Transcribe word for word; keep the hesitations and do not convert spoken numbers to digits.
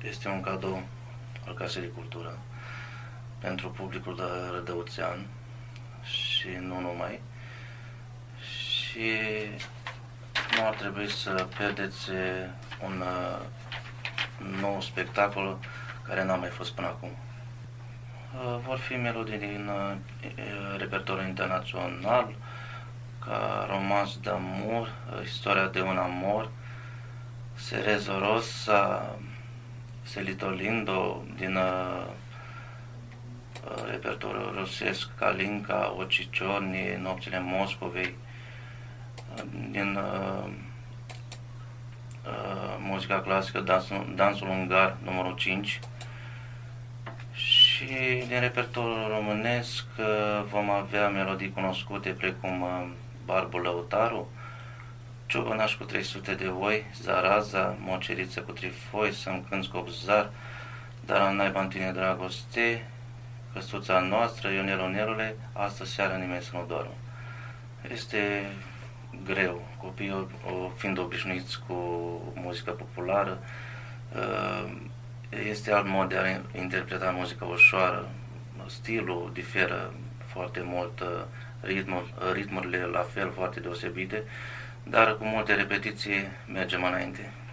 Este un cadou al Casei de Cultură pentru publicul de rădăuțean și nu numai. Și nu ar trebui să pierdeți un nou spectacol care n-a mai fost până acum. Vor fi melodii din repertoriul internațional, ca Romans d'Amour, Istoria de un amor, Cerezo Rosa, Celito Lindo, din uh, repertoriul rusesc, Kalinka, Ociciorni, Nopțile Moscovei, din uh, uh, muzica clasică, dansul, dansul ungar, numărul cinci, și din repertoriul românesc uh, vom avea melodii cunoscute precum uh, Barbu Lăutaru, Ciobănaș cu trei sute de oi, Zaraza, Moceriță cu trifoi, Să-mi cânți copzar, Dar în naiba în tine dragoste, Căsuța noastră, Ionelu Nelule, Astă seară nimeni să nu doarmă. Este greu, copiii fiind obișnuiți cu muzica populară, este alt mod de a interpreta muzica ușoară, stilul diferă foarte mult, ritmul, ritmurile la fel foarte deosebite, dar cu multe repetiții mergem înainte.